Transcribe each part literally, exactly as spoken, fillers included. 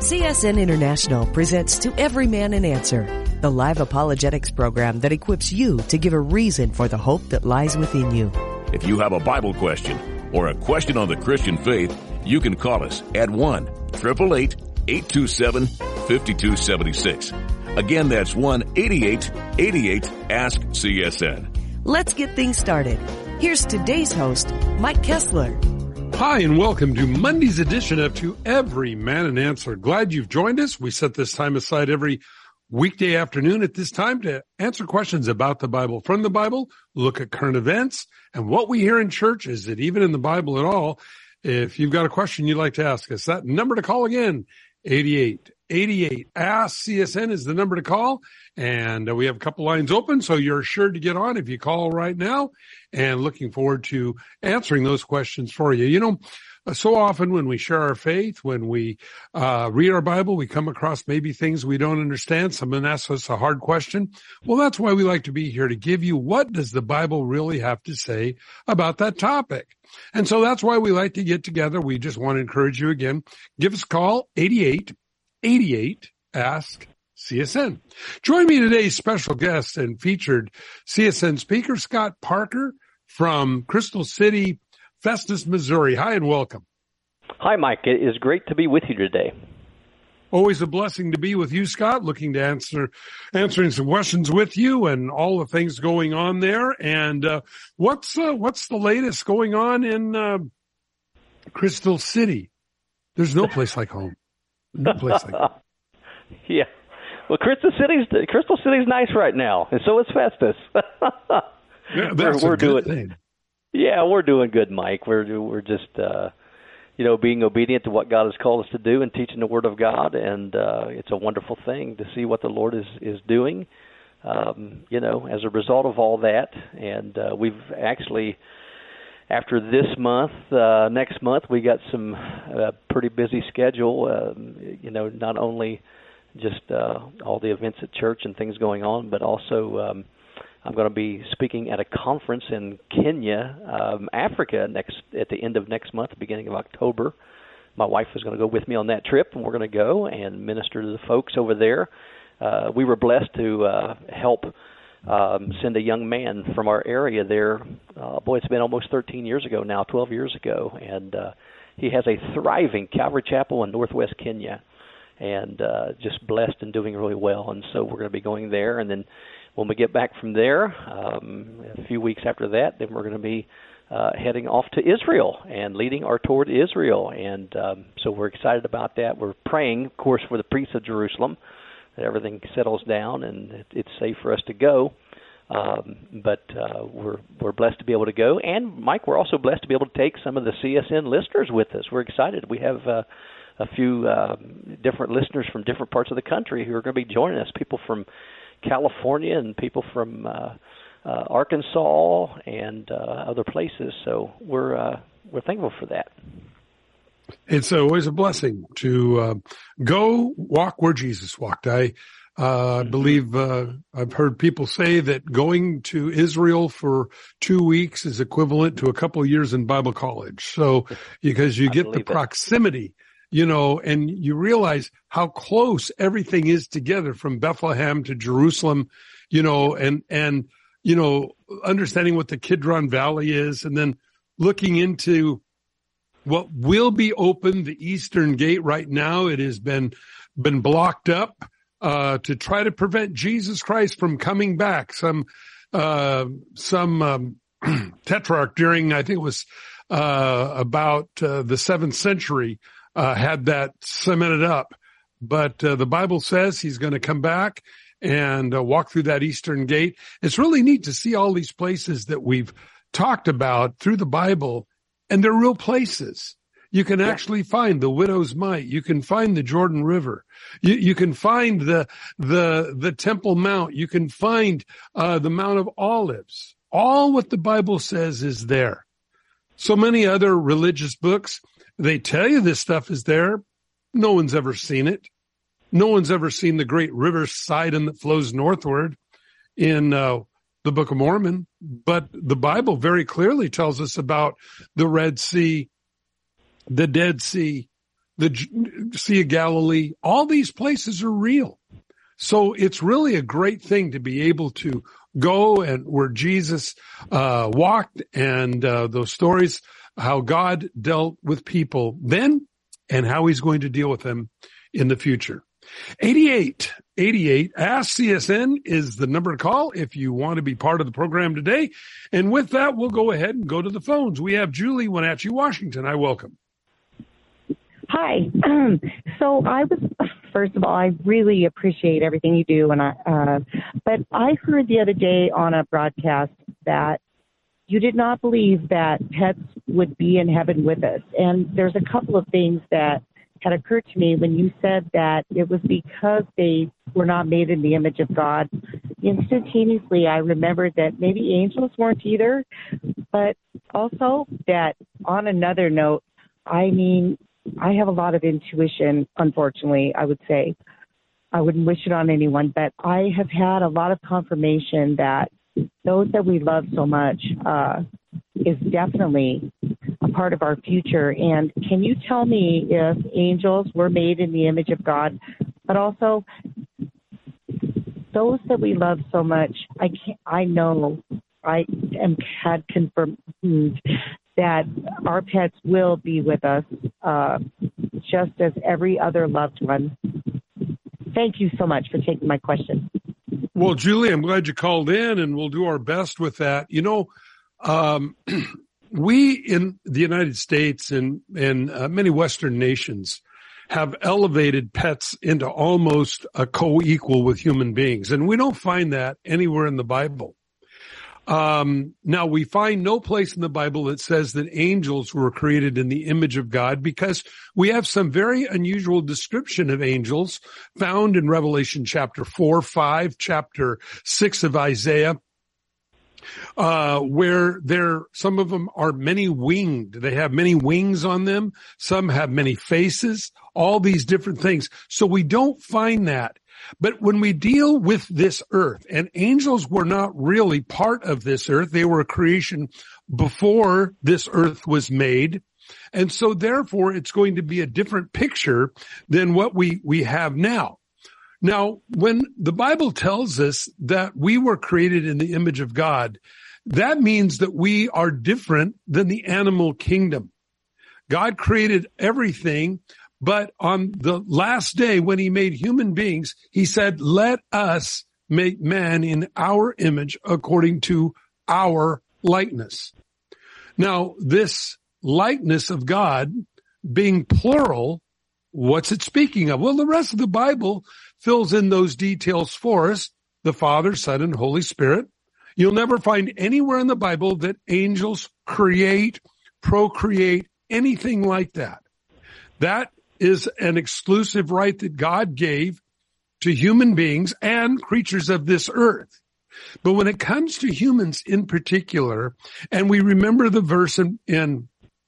C S N International presents To Every Man an Answer, the live apologetics program that equips you to give a reason for the hope that lies within you. If you have a Bible question or a question on the Christian faith, you can call us at one eight eight eight, eight two seven, five two seven six. Again, that's one eight eight eight eight, ask C S N. Let's get things started. Here's today's host, Mike Kessler. Hi, and welcome to Monday's edition of To Every Man an Answer. Glad you've joined us. We set this time aside every weekday afternoon at this time to answer questions about the Bible, from the Bible, look at current events, and what we hear in church. Is it even in the Bible at all? If you've got a question you'd like to ask us, that number to call again, eight eight eight eight, ask C S N is the number to call. And uh, we have a couple lines open, so you're sure to get on if you call right now. And looking forward to answering those questions for you. You know, so often when we share our faith, when we uh read our Bible, we come across maybe things we don't understand. Someone asks us a hard question. Well, that's why we like to be here, to give you what does the Bible really have to say about that topic. And so that's why we like to get together. We just want to encourage you again. Give us a call, eight eight eight eight, ask C S N. Join me today's special guest and featured C S N speaker, Scott Parker from Crystal City, Festus, Missouri. Hi and welcome. Hi, Mike. It is great to be with you today. Always a blessing to be with you, Scott. Looking to answer, answering some questions with you and all the things going on there. And uh, what's uh, what's the latest going on in uh, Crystal City? There's no place like home. No place like home. Yeah. Well, Crystal City's Crystal City's nice right now, and so is Festus. Yeah, that's we're, we're a good doing, thing. Yeah, we're doing good, Mike. We're we're just uh, you know being obedient to what God has called us to do and teaching the Word of God, and uh, it's a wonderful thing to see what the Lord is is doing. Um, you know, as a result of all that, and uh, we've actually, after this month, uh, next month, we got some uh, pretty busy schedule. Um, you know, not only just uh, all the events at church and things going on, but also um, I'm going to be speaking at a conference in Kenya, um, Africa, next at the end of next month, beginning of October. My wife is going to go with me on that trip, and we're going to go and minister to the folks over there. Uh, we were blessed to uh, help um, send a young man from our area there. Uh, boy, it's been almost thirteen years ago now, twelve years ago, and uh, he has a thriving Calvary Chapel in northwest Kenya. And uh, just blessed and doing really well. And so we're going to be going there. And then when we get back from there, um, a few weeks after that, then we're going to be uh, heading off to Israel and leading our tour to Israel. And um, so we're excited about that. We're praying, of course, for the priests of Jerusalem, that everything settles down and it, it's safe for us to go. Um, but uh, we're we're blessed to be able to go. And, Mike, we're also blessed to be able to take some of the C S N listeners with us. We're excited. We have Uh, a few uh, different listeners from different parts of the country who are going to be joining us, people from California and people from uh, uh, Arkansas and uh, other places. So we're uh, we're thankful for that. It's always a blessing to uh, go walk where Jesus walked. I uh, mm-hmm. believe uh, I've heard people say that going to Israel for two weeks is equivalent to a couple of years in Bible college. So because you get the proximity, it. you know, and you realize how close everything is together from Bethlehem to Jerusalem, you know, and, and, you know, understanding what the Kidron Valley is, and then looking into what will be open, the Eastern Gate. Right now, it has been, been blocked up, uh, to try to prevent Jesus Christ from coming back. Some, uh, some, um, tetrarch during, I think it was, uh, about, uh, the seventh century, Uh, had that cemented up. But uh, the Bible says he's going to come back and uh, walk through that Eastern Gate. It's really neat to see all these places that we've talked about through the Bible, and they're real places. You can actually find the Widow's Mite. You can find the Jordan River. You, you can find the the the Temple Mount. You can find uh, the Mount of Olives. All what the Bible says is there. So many other religious books, they tell you this stuff is there. No one's ever seen it. No one's ever seen the great river Sidon that flows northward in uh, the Book of Mormon. But the Bible very clearly tells us about the Red Sea, the Dead Sea, the Sea of Galilee, all these places are real. So it's really a great thing to be able to go and where Jesus uh, walked and uh, those stories, how God dealt with people then and how he's going to deal with them in the future. eighty-eight eighty-eight Ask C S N is the number to call if you want to be part of the program today. And with that, we'll go ahead and go to the phones. We have Julie Wenatchee, Washington. I welcome. Hi. Um, so I was, first of all, I really appreciate everything you do. And I, uh, but I heard the other day on a broadcast that you did not believe that pets would be in heaven with us. And there's a couple of things that had occurred to me when you said that it was because they were not made in the image of God. Instantaneously, I remembered that maybe angels weren't either, but also that on another note, I mean, I have a lot of intuition, unfortunately, I would say. I wouldn't wish it on anyone, but I have had a lot of confirmation that those that we love so much uh, is definitely a part of our future. And can you tell me if angels were made in the image of God, but also those that we love so much? I can't, I know I am had confirmed that our pets will be with us uh, just as every other loved one. Thank you so much for taking my question. Well, Julie, I'm glad you called in, and we'll do our best with that. You know, um, we in the United States and, and uh, many Western nations have elevated pets into almost a co-equal with human beings, and we don't find that anywhere in the Bible. Um, now we find no place in the Bible that says that angels were created in the image of God, because we have some very unusual description of angels found in Revelation chapter four, five, chapter six of Isaiah, uh, where there, some of them are many winged. They have many wings on them. Some have many faces, all these different things. So we don't find that. But when we deal with this earth, and angels were not really part of this earth, they were a creation before this earth was made. And so therefore it's going to be a different picture than what we, we have now. Now, when the Bible tells us that we were created in the image of God, that means that we are different than the animal kingdom. God created everything. But on the last day when he made human beings, he said, let us make man in our image according to our likeness. Now, this likeness of God being plural, what's it speaking of? Well, the rest of the Bible fills in those details for us, the Father, Son, and Holy Spirit. You'll never find anywhere in the Bible that angels create, procreate, anything like that. That is an exclusive right that God gave to human beings and creatures of this earth. But when it comes to humans in particular, and we remember the verse in, in,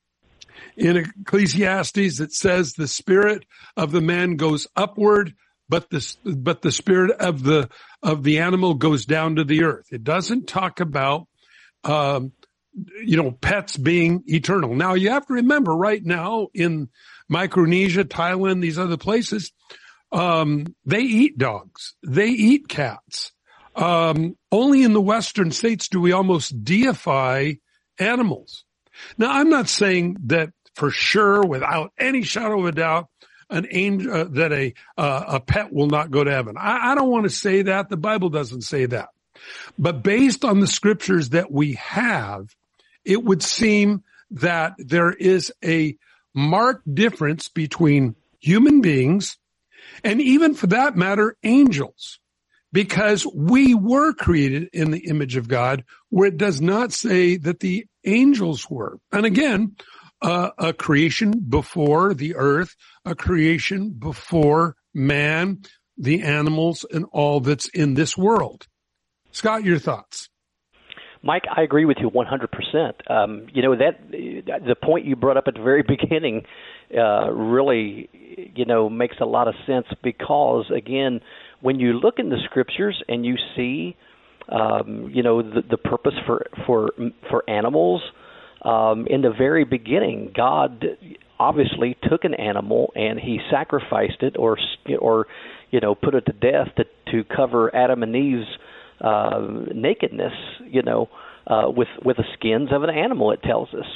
in Ecclesiastes that says the spirit of the man goes upward, but the, but the spirit of the, of the animal goes down to the earth. It doesn't talk about, um, you know, pets being eternal. Now you have to remember right now in Micronesia, Thailand, these other places, um, they eat dogs. They eat cats. Um, only in the Western states do we almost deify animals. Now, I'm not saying that for sure, without any shadow of a doubt, an angel, uh, that a, uh, a pet will not go to heaven. I, I don't want to say that. The Bible doesn't say that. But based on the scriptures that we have, it would seem that there is a marked difference between human beings and even for that matter, angels, because we were created in the image of God, where it does not say that the angels were. And again, uh, a creation before the earth, a creation before man, the animals, and all that's in this world. Scott, your thoughts? Mike, I agree with you one hundred percent. Um, you know, that the point you brought up at the very beginning uh, really, you know, makes a lot of sense because, again, when you look in the scriptures and you see, um, you know, the, the purpose for for for animals, um, in the very beginning, God obviously took an animal and he sacrificed it, or or you know put it to death to to cover Adam and Eve's uh, nakedness, you know, uh, with with the skins of an animal. It tells us.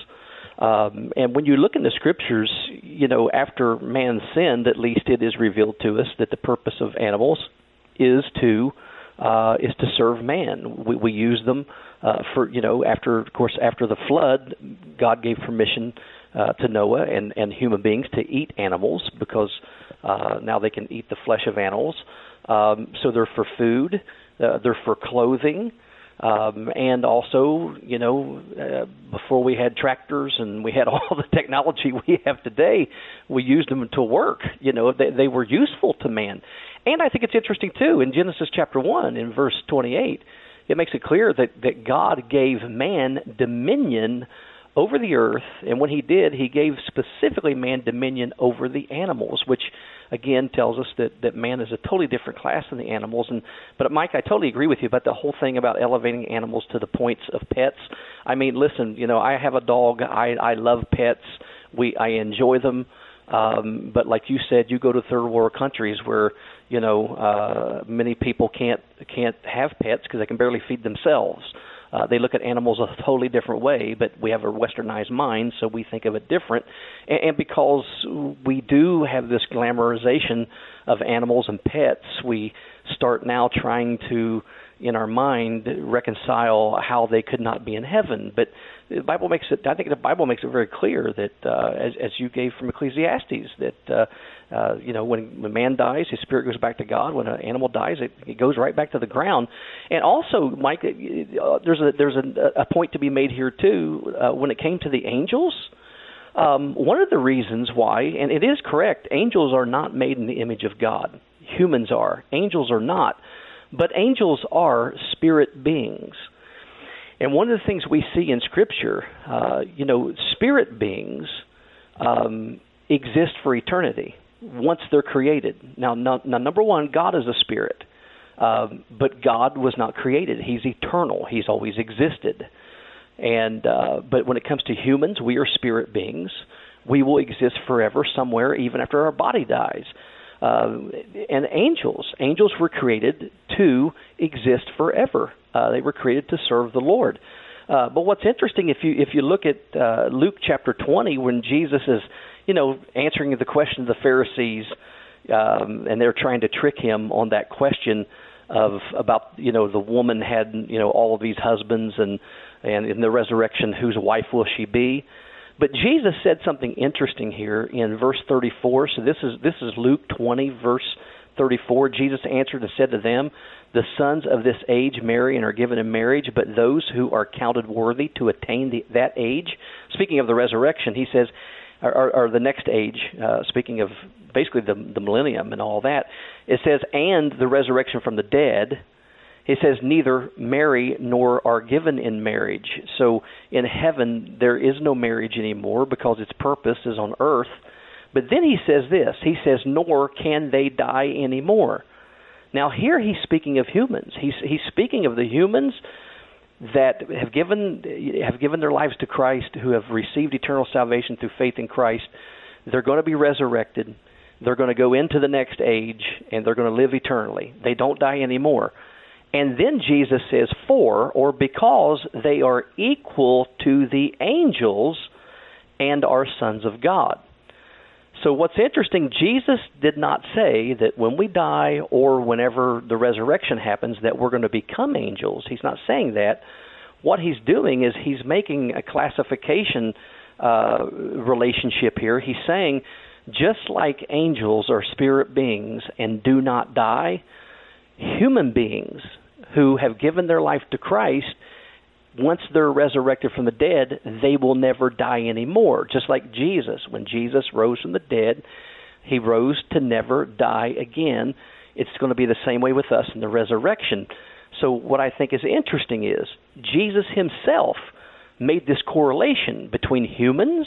Um, and when you look in the scriptures, you know, after man sinned, at least it is revealed to us that the purpose of animals is to uh, is to serve man. We, we use them uh, for, you know, after, of course, after the flood, God gave permission uh, to Noah and, and human beings to eat animals because uh, now they can eat the flesh of animals. Um, so they're for food, uh, they're for clothing. Um, and also, you know, uh, before we had tractors and we had all the technology we have today, we used them to work. You know, they, they were useful to man. And I think it's interesting, too, in Genesis chapter one, in verse twenty-eight, it makes it clear that, that God gave man dominion over the earth, and when he did, he gave specifically man dominion over the animals, which again tells us that, that man is a totally different class than the animals. And but Mike, I totally agree with you about the whole thing about elevating animals to the points of pets. I mean, listen, you know, I have a dog. I, I love pets. We I enjoy them. Um, but like you said, you go to third world countries where, you know, uh, many people can't can't have pets because they can barely feed themselves. Uh, they look at animals a totally different way, but we have a westernized mind, so we think of it different. And, and because we do have this glamorization of animals and pets, we start now trying to, in our mind, reconcile how they could not be in heaven. But the Bible makes it, I think the Bible makes it very clear that, uh, as, as you gave from Ecclesiastes, that, uh, uh, you know, when, when man dies, his spirit goes back to God. When an animal dies, it, it goes right back to the ground. And also, Mike, uh, there's a there's a, a point to be made here, too. Uh, when it came to the angels, um, one of the reasons why, and it is correct, angels are not made in the image of God. Humans are. Angels are not. But angels are spirit beings. And one of the things we see in Scripture, uh, you know, spirit beings um, exist for eternity once they're created. Now, no, now number one, God is a spirit. Um, but God was not created. He's eternal. He's always existed. And uh, but when it comes to humans, we are spirit beings. We will exist forever somewhere, even after our body dies. Uh, and angels, angels were created to exist forever. Uh, they were created to serve the Lord. Uh, but what's interesting, if you if you look at uh, Luke chapter twenty, when Jesus is, you know, answering the question of the Pharisees, um, and they're trying to trick him on that question of about, you know, the woman had, you know, all of these husbands, and and in the resurrection, whose wife will she be? But Jesus said something interesting here in verse thirty-four. So this is this is Luke twenty, verse thirty-four. Jesus answered and said to them, "The sons of this age marry and are given in marriage, but those who are counted worthy to attain the, that age," speaking of the resurrection, he says, or, or the next age, uh, speaking of basically the, the millennium and all that, it says, "and the resurrection from the dead." It says, "neither marry nor are given in marriage." So in heaven, there is no marriage anymore because its purpose is on earth. But then he says this, he says, "nor can they die anymore." Now here he's speaking of humans. He's he's speaking of the humans that have given have given their lives to Christ, who have received eternal salvation through faith in Christ. They're going to be resurrected. They're going to go into the next age, and they're going to live eternally. They don't die anymore. And then Jesus says, "for," or because, "they are equal to the angels and are sons of God." So what's interesting, Jesus did not say that when we die or whenever the resurrection happens that we're going to become angels. He's not saying that. What he's doing is he's making a classification uh, relationship here. He's saying just like angels are spirit beings and do not die, human beings who have given their life to Christ, once they're resurrected from the dead, they will never die anymore. Just like Jesus. When Jesus rose from the dead, he rose to never die again. It's going to be the same way with us in the resurrection. So what I think is interesting is Jesus himself made this correlation between humans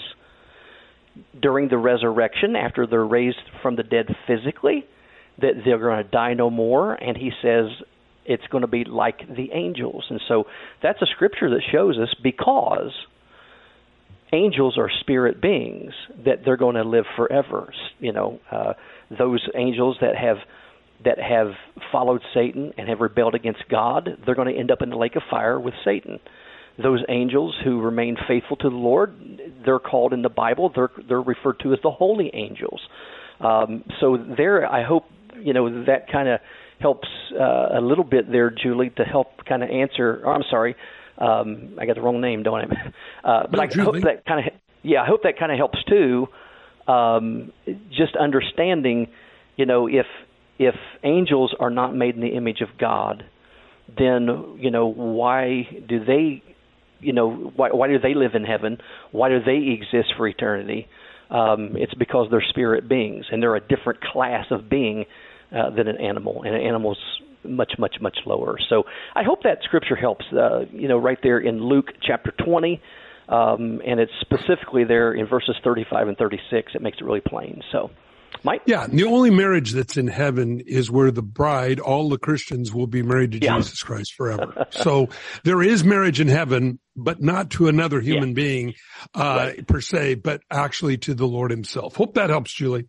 during the resurrection, after they're raised from the dead physically, that they're going to die no more, and he says it's going to be like the angels. And so that's a scripture that shows us because angels are spirit beings, that they're going to live forever. You know, uh, those angels that have that have followed Satan and have rebelled against God, they're going to end up in the lake of fire with Satan. Those angels who remain faithful to the Lord, they're called in the Bible, they're they're referred to as the holy angels. Um, so there, I hope, you know, that kind of helps uh, a little bit there, Julie, to help kind of answer, or I'm sorry, um, I got the wrong name, don't I? Uh, but no, I Julie. hope that kind of, yeah, I hope that kind of helps too, um, just understanding, you know, if if angels are not made in the image of God, then, you know, why do they, you know, why, why do they live in heaven? Why do they exist for eternity? Um, it's because they're spirit beings, and they're a different class of being uh, than an animal, and an animal's much, much, much lower. So I hope that scripture helps, uh, you know, right there in Luke chapter twenty, um, and it's specifically there in verses thirty-five and thirty-six. It makes it really plain. So, Mike? Yeah, the only marriage that's in heaven is where the bride, all the Christians, will be married to yeah. Jesus Christ forever. So there is marriage in heaven, but not to another human yeah. being uh, right. per se, but actually to the Lord himself. Hope that helps, Julie.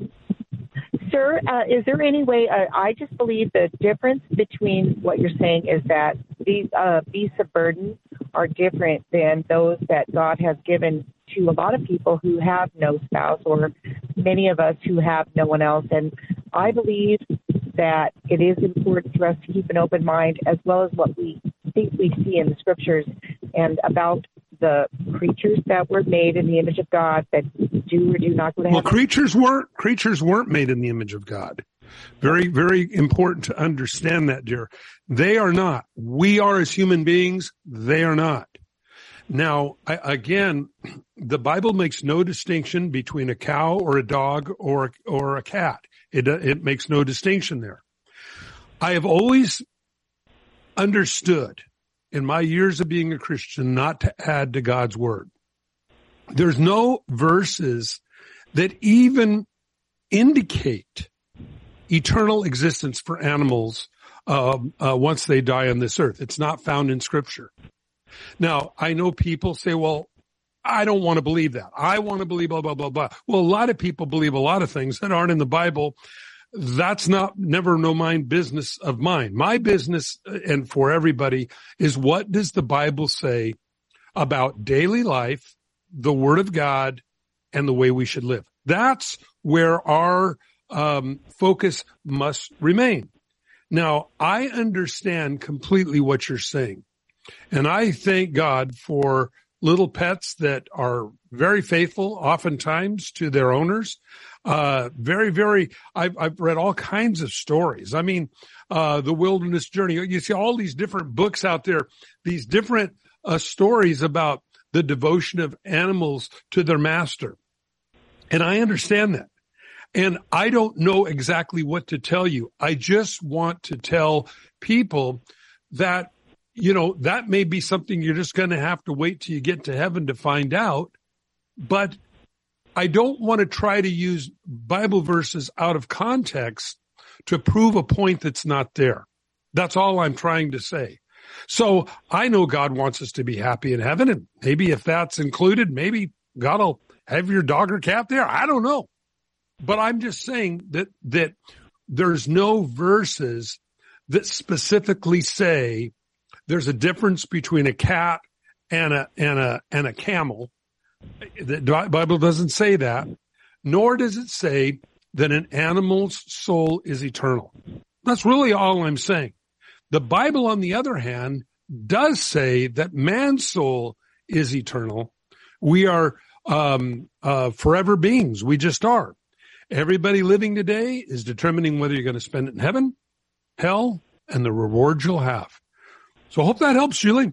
Sir, uh, is there any way, uh, I just believe the difference between what you're saying is that these uh, beasts of burden are different than those that God has given to a lot of people who have no spouse, or many of us who have no one else. And I believe that it is important for us to keep an open mind, as well as what we think we see in the scriptures and about the creatures that were made in the image of God that do or do not go to heaven. Well, creatures weren't, creatures weren't made in the image of God. Very, very important to understand that, dear. They are not. We are as human beings. They are not. Now, I, again, the Bible makes no distinction between a cow or a dog or, or a cat. It, it makes no distinction there. I have always understood in my years of being a Christian not to add to God's word. There's no verses that even indicate eternal existence for animals uh, uh, once they die on this earth. It's not found in Scripture. Now, I know people say, well, I don't want to believe that. I want to believe blah, blah, blah, blah. Well, a lot of people believe a lot of things that aren't in the Bible. That's not, never no mind business of mine. My business, and for everybody, is what does the Bible say about daily life, the Word of God, and the way we should live? That's where our um, focus must remain. Now, I understand completely what you're saying. And I thank God for little pets that are very faithful, oftentimes, to their owners. Uh, very, very, I've, I've read all kinds of stories. I mean, uh, The Wilderness Journey. You see all these different books out there, these different uh, stories about the devotion of animals to their master. And I understand that. And I don't know exactly what to tell you. I just want to tell people that, you know, that may be something you're just going to have to wait till you get to heaven to find out. But I don't want to try to use Bible verses out of context to prove a point that's not there. That's all I'm trying to say. So I know God wants us to be happy in heaven, and maybe if that's included, maybe God will have your dog or cat there. I don't know. But I'm just saying that, that there's no verses that specifically say there's a difference between a cat and a, and a, and a camel. The Bible doesn't say that, nor does it say that an animal's soul is eternal. That's really all I'm saying. The Bible, on the other hand, does say that man's soul is eternal. We are um, uh, forever beings. We just are. Everybody living today is determining whether you're going to spend it in heaven, hell, and the reward you'll have. So I hope that helps, Julie.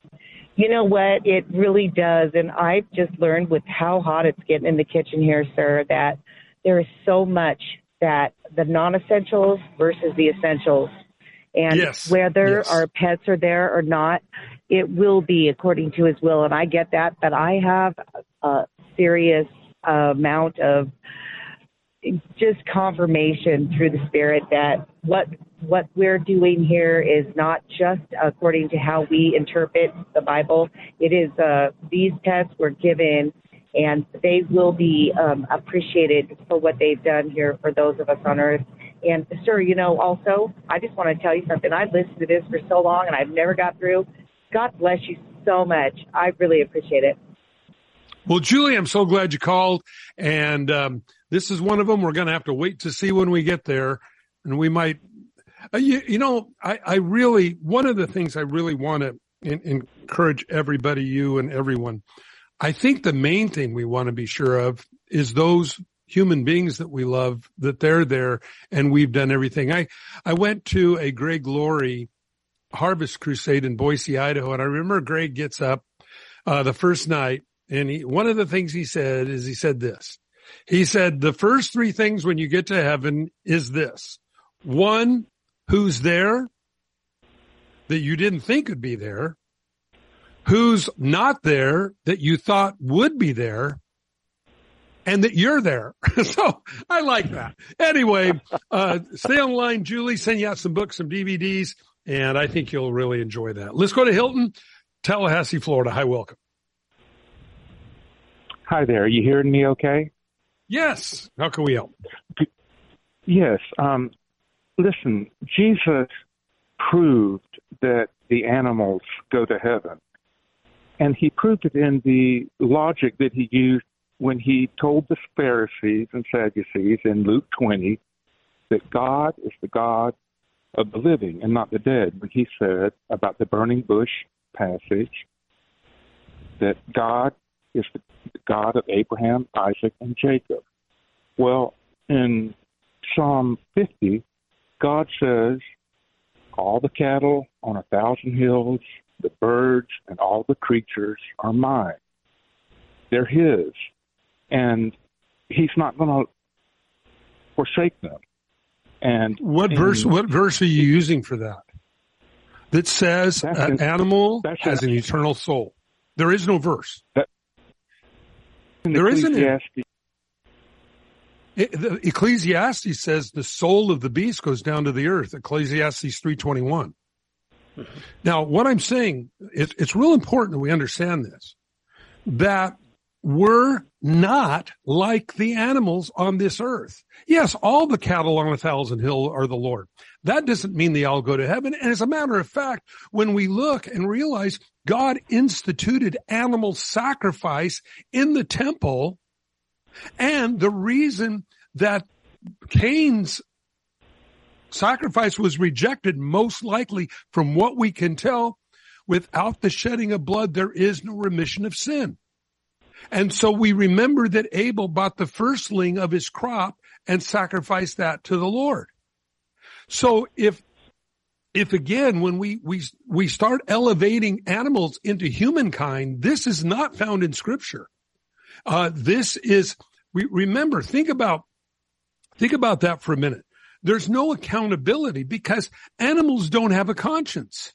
You know what? It really does. And I've just learned with how hot it's getting in the kitchen here, sir, that there is so much that the non-essentials versus the essentials. And yes. whether yes. our pets are there or not, it will be according to his will. And I get that, but I have a serious uh, amount of just confirmation through the Spirit that what what we're doing here is not just according to how we interpret the Bible. It is uh, these tests were given, and they will be um, appreciated for what they've done here for those of us on earth. And, sir, you know, also, I just want to tell you something. I've listened to this for so long, and I've never got through. God bless you so much. I really appreciate it. Well, Julie, I'm so glad you called, and um, this is one of them. We're going to have to wait to see when we get there, and we might, uh, you, you know, I, I really, one of the things I really want to in, encourage everybody, you and everyone, I think the main thing we want to be sure of is those human beings that we love, that they're there, and we've done everything. I, I went to a Greg Laurie Harvest Crusade in Boise, Idaho, and I remember Greg gets up uh, the first night, and he, one of the things he said is he said this. He said, the first three things when you get to heaven is this. One, who's there that you didn't think would be there. Who's not there that you thought would be there. And that you're there. So I like that. Anyway, uh, stay on the line, Julie. Send you out some books, some D V Ds, and I think you'll really enjoy that. Let's go to Hilton, Tallahassee, Florida. Hi, welcome. Hi there. Are you hearing me okay? Yes. How can we help? Yes. Um, listen, Jesus proved that the animals go to heaven. And he proved it in the logic that he used when he told the Pharisees and Sadducees in Luke twenty that God is the God of the living and not the dead. When he said about the burning bush passage that God is the God of Abraham, Isaac, and Jacob. Well, in Psalm fifty, God says, all the cattle on a thousand hills, the birds, and all the creatures are mine. They're his. And he's not going to forsake them. And what and verse? What verse are you using for that? That says an in, animal has in, an eternal soul. There is no verse. That, there isn't it. It, the Ecclesiastes says the soul of the beast goes down to the earth. Ecclesiastes three twenty-one. Mm-hmm. Now, what I'm saying, it, it's real important that we understand this, that we're not like the animals on this earth. Yes, all the cattle on a thousand hill are the Lord. That doesn't mean they all go to heaven. And as a matter of fact, when we look and realize God instituted animal sacrifice in the temple, and the reason that Cain's sacrifice was rejected, most likely from what we can tell, without the shedding of blood, there is no remission of sin. And so we remember that Abel bought the firstling of his crop and sacrificed that to the Lord. So if, if again, when we, we, we start elevating animals into humankind, this is not found in Scripture. Uh, this is, we remember, think about, think about that for a minute. There's no accountability because animals don't have a conscience.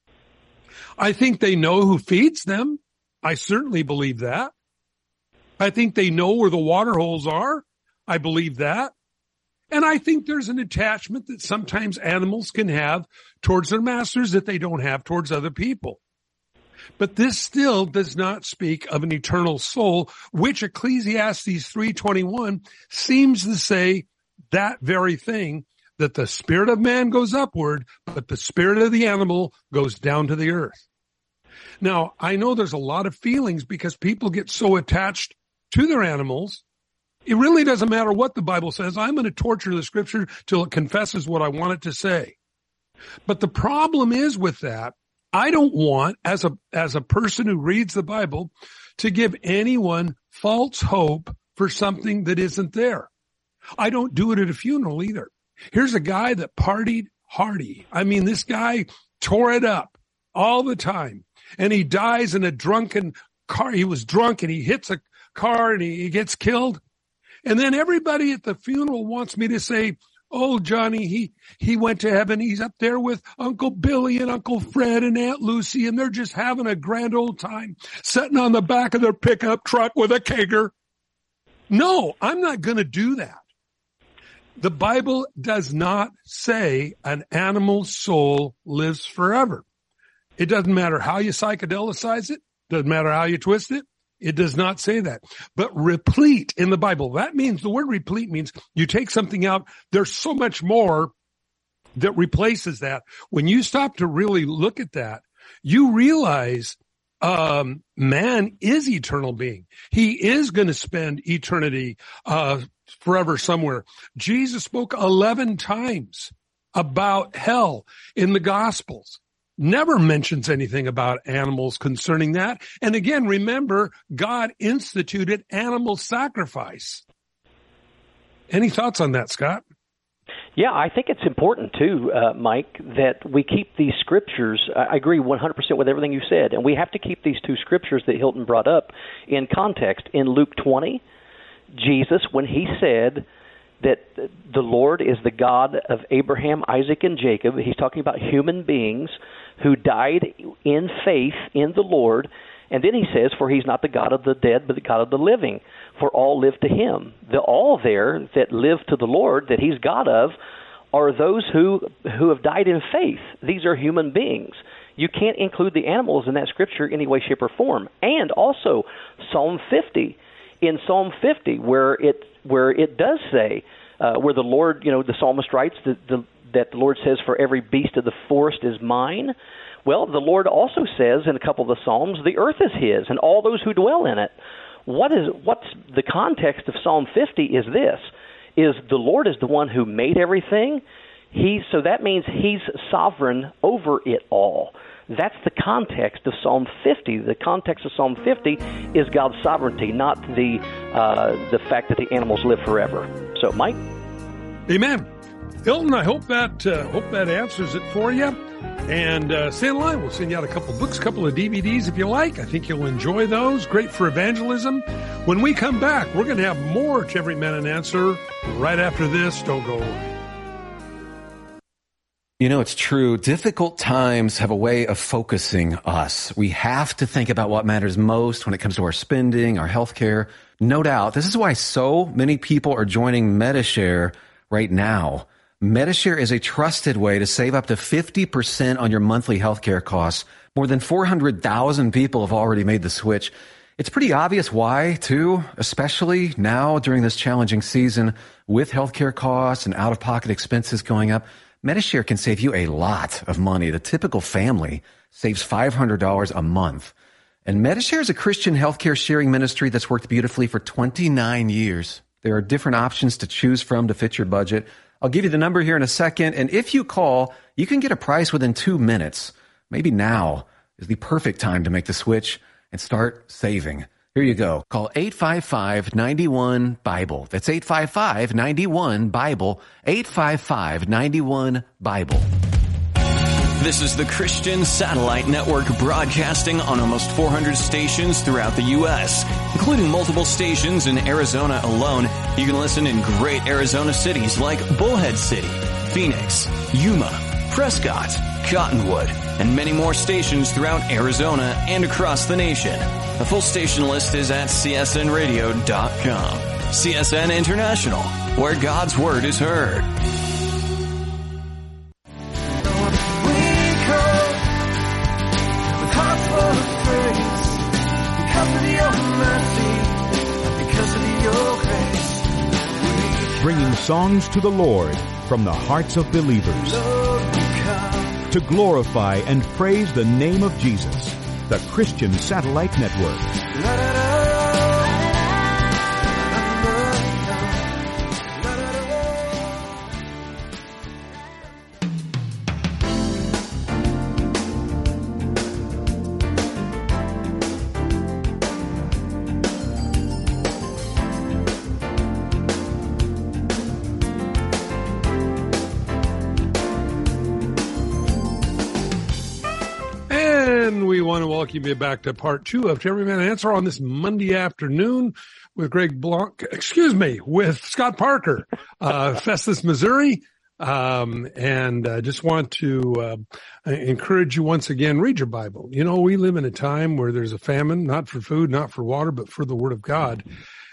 I think they know who feeds them. I certainly believe that. I think they know where the water holes are. I believe that. And I think there's an attachment that sometimes animals can have towards their masters that they don't have towards other people. But this still does not speak of an eternal soul, which Ecclesiastes three twenty-one seems to say that very thing, that the spirit of man goes upward, but the spirit of the animal goes down to the earth. Now, I know there's a lot of feelings because people get so attached to their animals. It really doesn't matter what the Bible says. I'm going to torture the Scripture till it confesses what I want it to say. But the problem is with that, I don't want, as a, as a person who reads the Bible, to give anyone false hope for something that isn't there. I don't do it at a funeral either. Here's a guy that partied hardy. I mean, this guy tore it up all the time. And he dies in a drunken car. He was drunk and he hits a car and he, he gets killed. And then everybody at the funeral wants me to say, oh, Johnny, he, he went to heaven. He's up there with Uncle Billy and Uncle Fred and Aunt Lucy, and they're just having a grand old time, sitting on the back of their pickup truck with a kegger. No, I'm not going to do that. The Bible does not say an animal's soul lives forever. It doesn't matter how you psychedelicize it. Doesn't matter how you twist it. It does not say that. But replete in the Bible, that means, the word replete means you take something out. There's so much more that replaces that. When you stop to really look at that, you realize um, man is eternal being. He is going to spend eternity uh forever somewhere. Jesus spoke eleven times about hell in the Gospels. Never mentions anything about animals concerning that. And again, remember, God instituted animal sacrifice. Any thoughts on that, Scott? Yeah, I think it's important, too, uh, Mike, that we keep these scriptures. I agree one hundred percent with everything you said. And we have to keep these two scriptures that Hilton brought up in context. In Luke twenty, Jesus, when he said that the Lord is the God of Abraham, Isaac, and Jacob, he's talking about human beings who died in faith in the Lord. And then he says, for he's not the God of the dead, but the God of the living, for all live to him. The all there that live to the Lord, that he's God of, are those who who have died in faith. These are human beings. You can't include the animals in that scripture in any way, shape, or form. And also, Psalm fifty. In Psalm fifty, where it where it does say, uh, where the Lord, you know, the psalmist writes that the, that the Lord says, for every beast of the forest is mine. Well, the Lord also says in a couple of the Psalms, the earth is his and all those who dwell in it. What is what's the context of Psalm fifty is this, is the Lord is the one who made everything. He, so that means he's sovereign over it all. That's the context of Psalm fifty. The context of Psalm fifty is God's sovereignty, not the uh, the fact that the animals live forever. So, Mike? Amen. Hilton, I hope that uh, hope that answers it for you. And uh, stay in line. We'll send you out a couple of books, a couple of D V Ds if you like. I think you'll enjoy those. Great for evangelism. When we come back, we're going to have more to Every Man an Answer right after this. Don't go away. You know, it's true. Difficult times have a way of focusing us. We have to think about what matters most when it comes to our spending, our health care. No doubt. This is why so many people are joining Medi-Share right now. Medi-Share is a trusted way to save up to fifty percent on your monthly healthcare costs. More than four hundred thousand people have already made the switch. It's pretty obvious why, too, especially now during this challenging season with healthcare costs and out-of-pocket expenses going up. Medi-Share can save you a lot of money. The typical family saves five hundred dollars a month. And Medi-Share is a Christian healthcare sharing ministry that's worked beautifully for twenty-nine years. There are different options to choose from to fit your budget. I'll give you the number here in a second, and if you call, you can get a price within two minutes. Maybe now is the perfect time to make the switch and start saving. Here you go. Call eight five five, nine one, BIBLE. That's eight five five, nine one, BIBLE. eight five five, nine one, BIBLE. This is the Christian Satellite Network, broadcasting on almost four hundred stations throughout the U S, including multiple stations in Arizona alone. You can listen in great Arizona cities like Bullhead City, Phoenix, Yuma, Prescott, Cottonwood, and many more stations throughout Arizona and across the nation. The full station list is at C S N radio dot com. C S N International, where God's Word is heard. Bringing songs to the Lord from the hearts of believers to glorify and praise the name of Jesus, the Christian Satellite Network. Welcome you back to part two of To Every Man an Answer on this Monday afternoon with Greg Blanc, excuse me, with Scott Parker, uh, Festus, Missouri. Um, and I uh, just want to uh, encourage you once again, read your Bible. You know, we live in a time where there's a famine, not for food, not for water, but for the Word of God.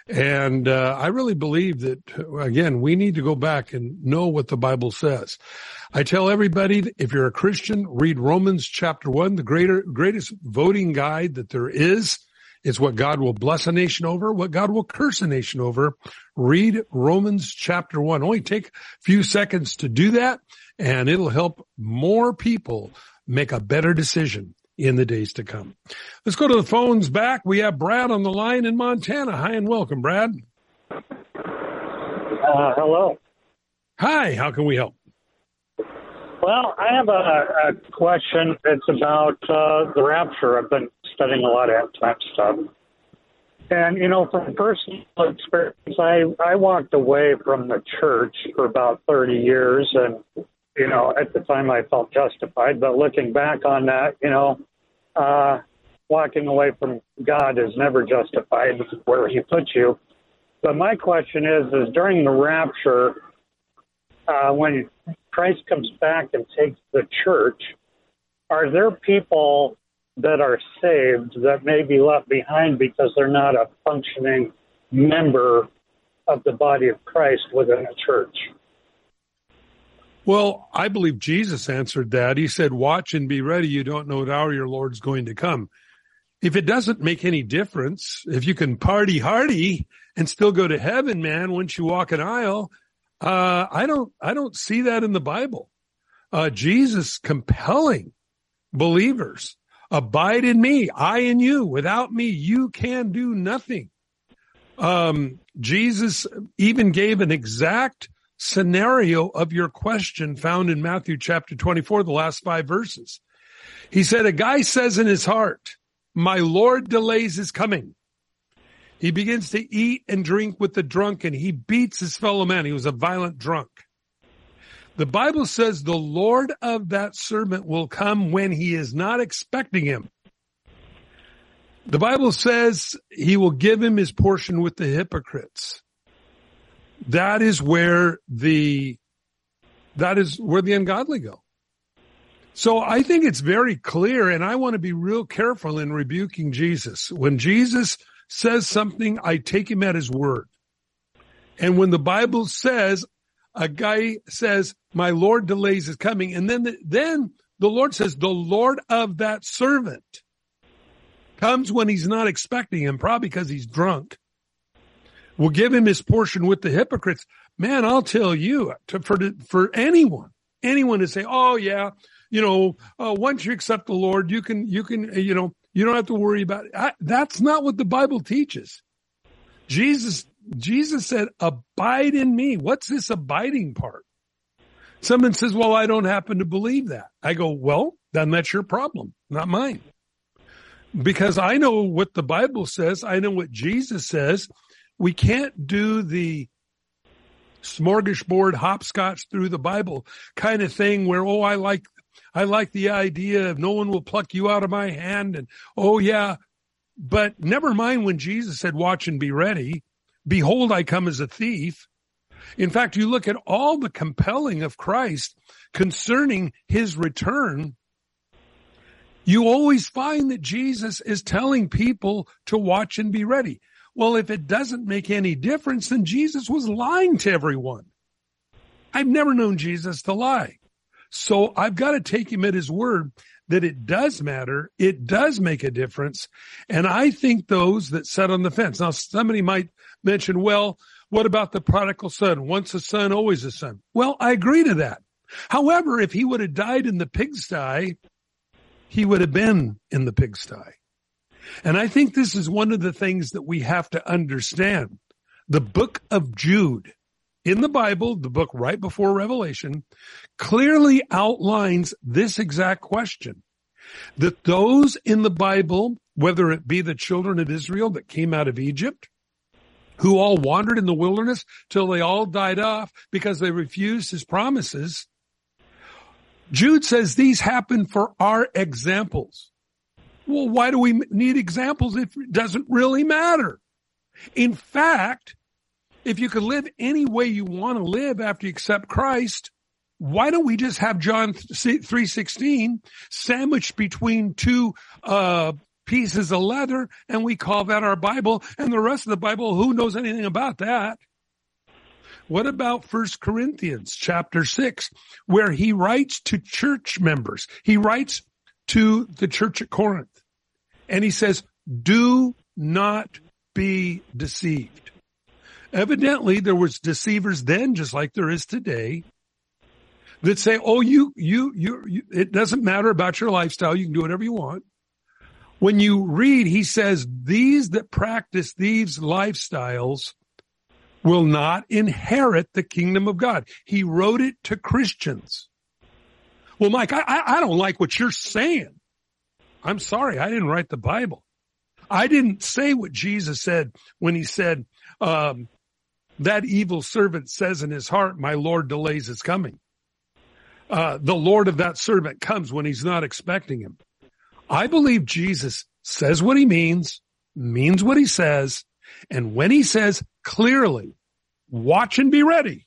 And uh, I really believe that, again, we need to go back and know what the Bible says. I tell everybody, that if you're a Christian, read Romans chapter one, the greater, greatest voting guide that there is. It's what God will bless a nation over, what God will curse a nation over. Read Romans chapter one. Only take a few seconds to do that, and it'll help more people make a better decision in the days to come. Let's go to the phones back. We have Brad on the line in Montana. Hi and welcome, Brad. Uh, hello. Hi, how can we help? Well, I have a, a question. It's about uh, the rapture. I've been studying a lot of end time stuff. And, you know, from personal experience, I, I walked away from the church for about thirty years. And, you know, at the time I felt justified. But looking back on that, you know, uh, walking away from God is never justified where he puts you. But my question is, is during the rapture, uh, when Christ comes back and takes the church, are there people that are saved that may be left behind because they're not a functioning member of the body of Christ within a church? Well, I believe Jesus answered that. He said, watch and be ready. You don't know what hour your Lord's going to come. If it doesn't make any difference, if you can party hardy and still go to heaven, man, once you walk an aisle, uh, I don't, I don't see that in the Bible. Uh, Jesus compelling believers, abide in me, I in you. Without me, you can do nothing. Um, Jesus even gave an exact scenario of your question found in Matthew chapter twenty-four, the last five verses. He said, a guy says in his heart, my Lord delays his coming. He begins to eat and drink with the drunken. He beats his fellow man. He was a violent drunk. The Bible says the Lord of that servant will come when he is not expecting him. The Bible says he will give him his portion with the hypocrites. That is where the, that is where the ungodly go. So I think it's very clear, and I want to be real careful in rebuking Jesus. When Jesus says something, I take him at his word. And when the Bible says, a guy says, my Lord delays his coming, and then the, then the Lord says, the Lord of that servant comes when he's not expecting him, probably because he's drunk. Will give him his portion with the hypocrites. Man, I'll tell you, to, for for anyone, anyone to say, oh yeah, you know, uh, once you accept the Lord, you can, you can, you know, you don't have to worry about it. I, that's not what the Bible teaches. Jesus, Jesus said, abide in me. What's this abiding part? Someone says, well, I don't happen to believe that. I go, well, then that's your problem, not mine. Because I know what the Bible says. I know what Jesus says. We can't do the smorgasbord hopscotch through the Bible kind of thing where, oh, I like, I like the idea of no one will pluck you out of my hand. And, oh yeah, but never mind when Jesus said, watch and be ready. Behold, I come as a thief. In fact, you look at all the compelling of Christ concerning his return. You always find that Jesus is telling people to watch and be ready. Well, if it doesn't make any difference, then Jesus was lying to everyone. I've never known Jesus to lie. So I've got to take him at his word that it does matter. It does make a difference. And I think those that sat on the fence. Now, somebody might mention, well, what about the prodigal son? Once a son, always a son. Well, I agree to that. However, if he would have died in the pigsty, he would have been in the pigsty. And I think this is one of the things that we have to understand. The book of Jude in the Bible, the book right before Revelation, clearly outlines this exact question. That those in the Bible, whether it be the children of Israel that came out of Egypt, who all wandered in the wilderness till they all died off because they refused his promises, Jude says these happen for our examples. Well, why do we need examples if it doesn't really matter? In fact, if you could live any way you want to live after you accept Christ, why don't we just have John three sixteen sandwiched between two uh pieces of leather, and we call that our Bible, and the rest of the Bible, who knows anything about that? What about First Corinthians chapter six, where he writes to church members? He writes to the church at Corinth, and he says, do not be deceived. Evidently, there was deceivers then, just like there is today, that say, oh, you, you, you, you, it doesn't matter about your lifestyle. You can do whatever you want. When you read, he says, these that practice these lifestyles will not inherit the kingdom of God. He wrote it to Christians. Well, Mike, I, I, I don't like what you're saying. I'm sorry. I didn't write the Bible. I didn't say what Jesus said when he said, um, that evil servant says in his heart, my Lord delays his coming. Uh, the Lord of that servant comes when he's not expecting him. I believe Jesus says what he means, means what he says, and when he says clearly, watch and be ready,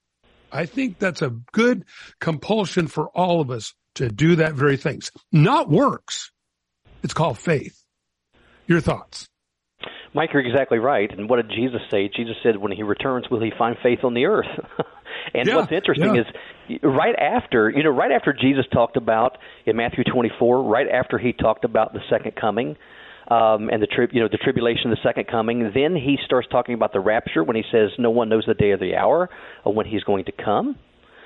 I think that's a good compulsion for all of us to do that very things. Not works. It's called faith. Your thoughts? Mike, you're exactly right. And what did Jesus say? Jesus said, when he returns, will he find faith on the earth? And yeah, what's interesting yeah. is right after, you know, right after Jesus talked about in Matthew twenty-four, right after he talked about the second coming, um, and the tri- you know, the tribulation, the second coming, then he starts talking about the rapture when he says no one knows the day or the hour of when he's going to come.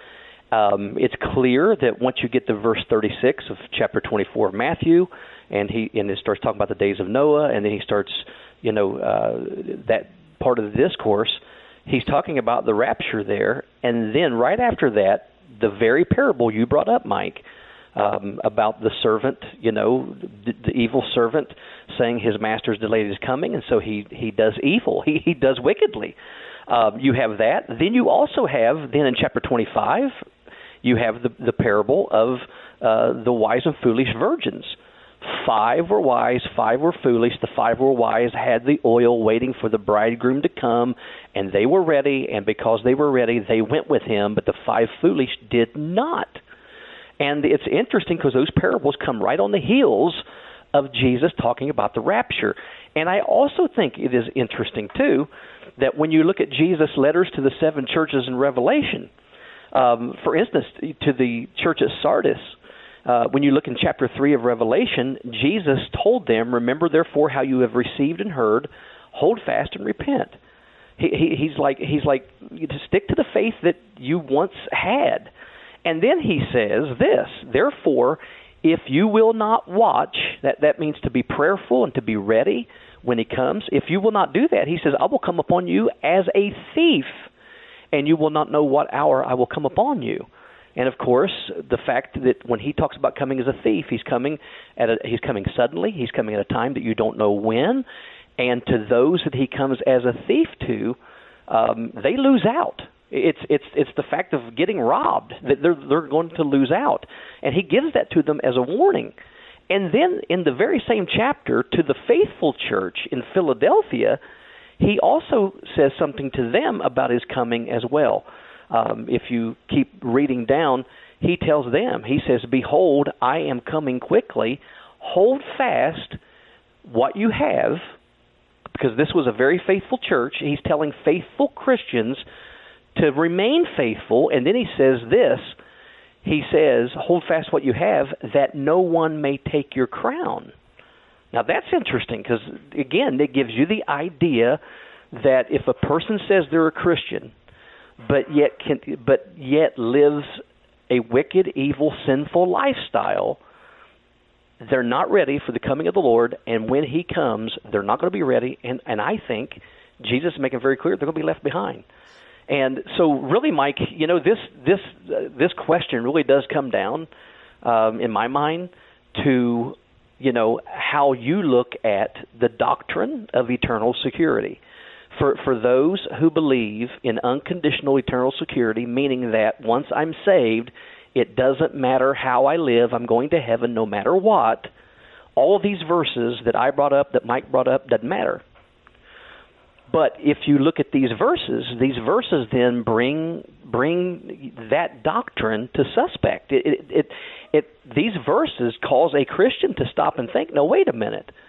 Um, it's clear that once you get to verse thirty-six of chapter twenty-four of Matthew, and he and it starts talking about the days of Noah, and then he starts, you know, uh, that part of the discourse, he's talking about the rapture there, and then right after that, the very parable you brought up, Mike, um, about the servant, you know, the, the evil servant saying his master's delayed his coming, and so he, he does evil, he, he does wickedly. Um, you have that. Then you also have, then in chapter twenty-five, you have the, the parable of uh, the wise and foolish virgins. Five were wise, five were foolish. The five were wise, had the oil waiting for the bridegroom to come, and they were ready, and because they were ready, they went with him, but the five foolish did not. And it's interesting because those parables come right on the heels of Jesus talking about the rapture. And I also think it is interesting, too, that when you look at Jesus' letters to the seven churches in Revelation, um, for instance, to the church at Sardis, Uh, when you look in chapter three of Revelation, Jesus told them, remember therefore how you have received and heard, hold fast and repent. He, he, he's like, he's like, you just stick to the faith that you once had. And then he says this, therefore, if you will not watch, that, that means to be prayerful and to be ready when he comes. If you will not do that, he says, I will come upon you as a thief, and you will not know what hour I will come upon you. And of course, the fact that when he talks about coming as a thief, he's coming at a, he's coming suddenly. He's coming at a time that you don't know when. And to those that he comes as a thief to, um, they lose out. It's it's it's the fact of getting robbed that they're they're going to lose out. And he gives that to them as a warning. And then in the very same chapter, to the faithful church in Philadelphia, he also says something to them about his coming as well. Um, if you keep reading down, he tells them, he says, behold, I am coming quickly. Hold fast what you have, because this was a very faithful church. He's telling faithful Christians to remain faithful. And then he says this, he says, hold fast what you have, that no one may take your crown. Now, that's interesting because, again, it gives you the idea that if a person says they're a Christian, but yet can, but yet lives a wicked, evil, sinful lifestyle, they're not ready for the coming of the Lord, and when he comes, they're not going to be ready, and, and I think Jesus is making it very clear they're going to be left behind. And so really, Mike, you know, this this uh, this question really does come down, um, in my mind, to, you know, how you look at the doctrine of eternal security. For for those who believe in unconditional eternal security, meaning that once I'm saved, it doesn't matter how I live, I'm going to heaven no matter what, all of these verses that I brought up, that Mike brought up, doesn't matter. But if you look at these verses, these verses then bring bring that doctrine to suspect. It, it, it, it, these verses cause a Christian to stop and think, no, wait a minute.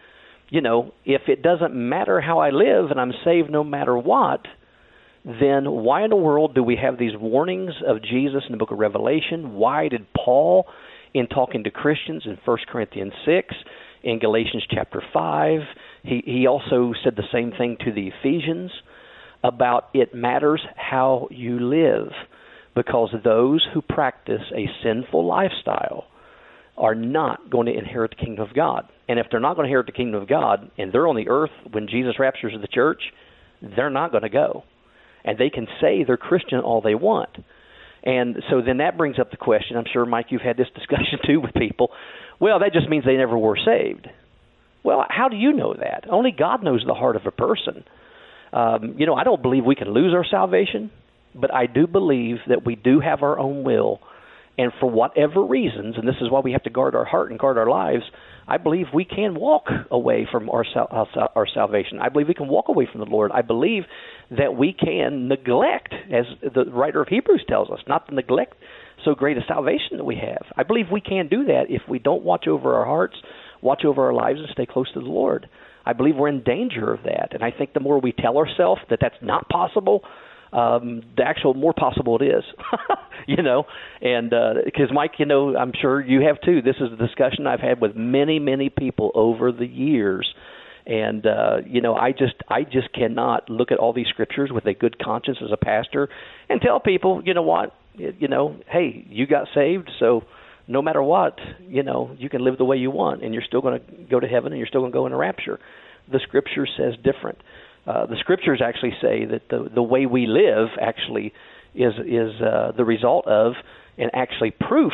you know, if it doesn't matter how I live and I'm saved no matter what, then why in the world do we have these warnings of Jesus in the book of Revelation? Why did Paul, in talking to Christians in First Corinthians six, in Galatians chapter five, he, he also said the same thing to the Ephesians about it matters how you live, because those who practice a sinful lifestyle are not going to inherit the kingdom of God. And if they're not going to inherit the kingdom of God, and they're on the earth when Jesus raptures the church, they're not going to go. And they can say they're Christian all they want. And so then that brings up the question, I'm sure, Mike, you've had this discussion too with people, well, that just means they never were saved. Well, how do you know that? Only God knows the heart of a person. Um, you know, I don't believe we can lose our salvation, but I do believe that we do have our own will. And for whatever reasons, and this is why we have to guard our heart and guard our lives, I believe we can walk away from our our salvation. I believe we can walk away from the Lord. I believe that we can neglect, as the writer of Hebrews tells us, not to neglect so great a salvation that we have. I believe we can do that if we don't watch over our hearts, watch over our lives, and stay close to the Lord. I believe we're in danger of that. And I think the more we tell ourselves that that's not possible, um, the actual more possible it is, you know, and because uh, Mike, you know, I'm sure you have too. This is a discussion I've had with many, many people over the years. And, uh, you know, I just I just cannot look at all these scriptures with a good conscience as a pastor and tell people, you know what, you know, hey, you got saved, so no matter what, you know, you can live the way you want, and you're still going to go to heaven, and you're still going to go in a rapture. The Scripture says different. Uh, the Scriptures actually say that the the way we live actually is is uh, the result of and actually proof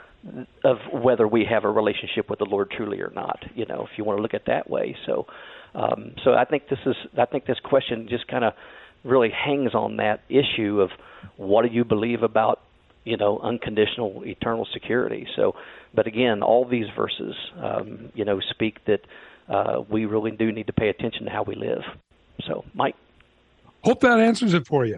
of whether we have a relationship with the Lord truly or not. You know, if you want to look at it that way. So, um, so I think this is I think this question just kind of really hangs on that issue of what do you believe about, you know, unconditional eternal security. So, but again, all these verses, um, you know, speak that uh, we really do need to pay attention to how we live. So, Mike? Hope that answers it for you.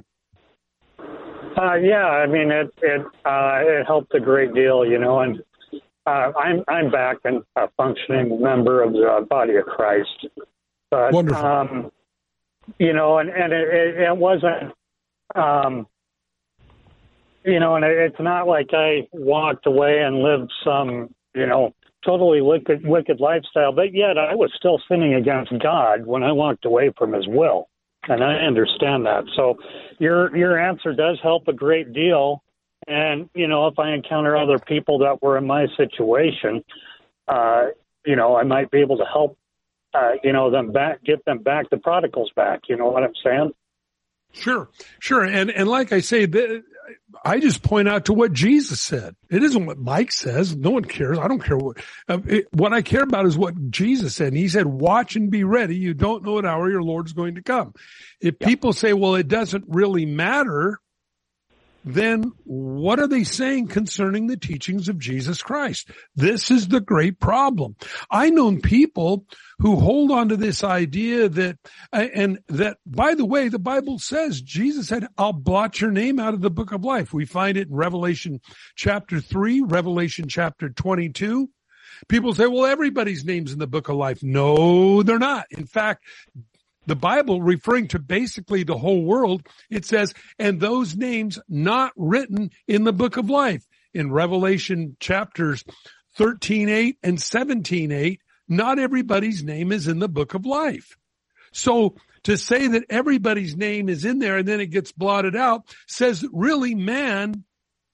Uh, yeah, I mean, it it uh, it helped a great deal, you know, and uh, I'm I'm back and a functioning member of the body of Christ. But, Wonderful. Um, you know, and, and it, it, it wasn't, um, you know, and it's not like I walked away and lived some, you know, totally wicked, wicked lifestyle, but yet I was still sinning against God when I walked away from His will, and I understand that. So your your answer does help a great deal, and you know, if I encounter other people that were in my situation, uh, you know, I might be able to help, uh, you know, them back, get them back, the prodigals back. You know what I'm saying? Sure, sure, and and like I say, the, I just point out to what Jesus said. It isn't what Mike says. No one cares. I don't care what. Uh, it, what I care about is what Jesus said. And He said, "Watch and be ready. You don't know what hour your Lord's going to come." If yeah. people say, "Well, it doesn't really matter," then what are they saying concerning the teachings of Jesus Christ? This is the great problem. I know people who hold on to this idea that, and that, by the way, the Bible says, Jesus said, "I'll blot your name out of the book of life." We find it in Revelation chapter three, Revelation chapter twenty-two. People say, well, everybody's name's in the book of life. No, they're not. In fact, the Bible, referring to basically the whole world, it says, and those names not written in the book of life. In Revelation chapters thirteen eight and seventeen eight, not everybody's name is in the book of life. So to say that everybody's name is in there and then it gets blotted out says that really man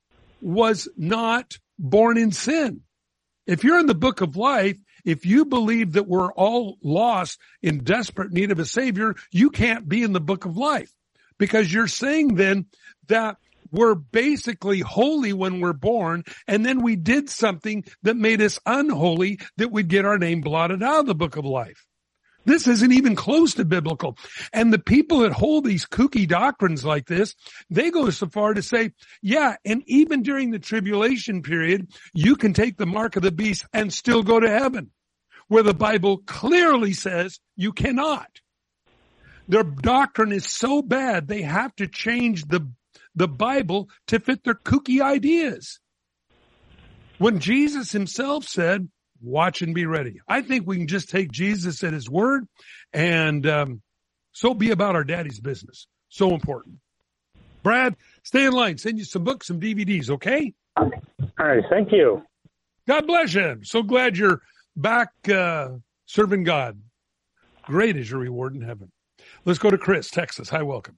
was not born in sin. If you're in the book of life, if you believe that we're all lost in desperate need of a Savior, you can't be in the book of life, because you're saying then that we're basically holy when we're born, and then we did something that made us unholy that would get our name blotted out of the book of life. This isn't even close to biblical. And the people that hold these kooky doctrines like this, they go so far to say, yeah, and even during the tribulation period, you can take the mark of the beast and still go to heaven, where the Bible clearly says you cannot. Their doctrine is so bad, they have to change the, the Bible to fit their kooky ideas. When Jesus Himself said, watch and be ready. I think we can just take Jesus at his word and um, so be about our daddy's business. So important. Brad, stay in line. Send you some books, some D V Ds, okay? All right. Thank you. God bless you. So glad you're back uh, serving God. Great is your reward in heaven. Let's go to Chris, Texas. Hi, welcome.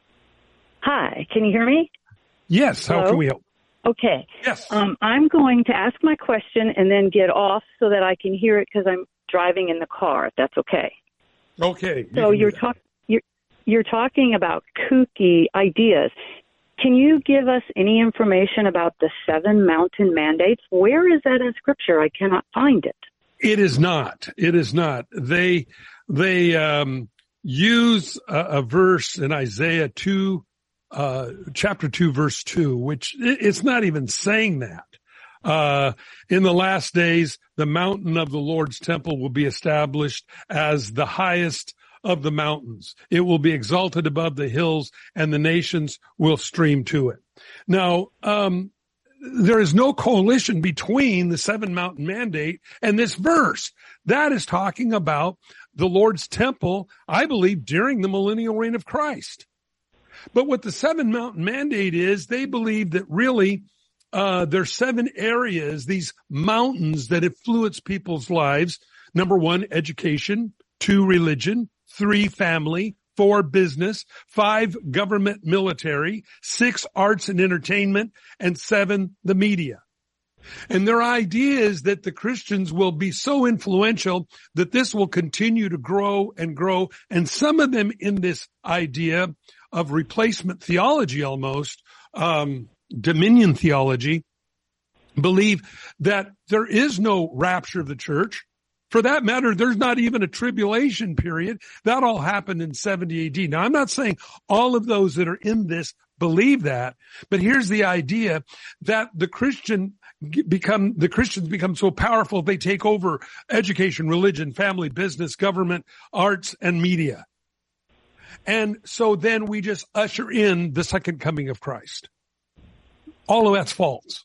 Hi, can you hear me? Yes, how Hello? can we help? Okay. Yes. Um, I'm going to ask my question and then get off so that I can hear it because I'm driving in the car, if that's okay. Okay. You So you're, talk- you're, you're talking about kooky ideas. Can you give us any information about the seven mountain mandates? Where is that in Scripture? I cannot find it. It is not. It is not. They they um, use a, a verse in Isaiah two, uh, chapter two, verse two, which it's not even saying that. Uh, in the last days, the mountain of the Lord's temple will be established as the highest of the mountains. It will be exalted above the hills, and the nations will stream to it. Now, um, there is no coalition between the seven mountain mandate and this verse. That is talking about the Lord's temple, I believe, during the millennial reign of Christ. But what the seven mountain mandate is, they believe that really uh there's seven areas, these mountains that influence people's lives. Number one, education. Two, religion. Three, family. Four, business. Five, government, military. Six, arts and entertainment. And seven, the media. And their idea is that the Christians will be so influential that this will continue to grow and grow. And some of them in this idea of replacement theology almost, um, dominion theology, believe that there is no rapture of the church. For that matter, there's not even a tribulation period. That all happened in seventy A D. Now, I'm not saying all of those that are in this believe that, but here's the idea that the Christian become, the Christians become so powerful, they take over education, religion, family, business, government, arts, and media. And so then we just usher in the second coming of Christ. All of that's false.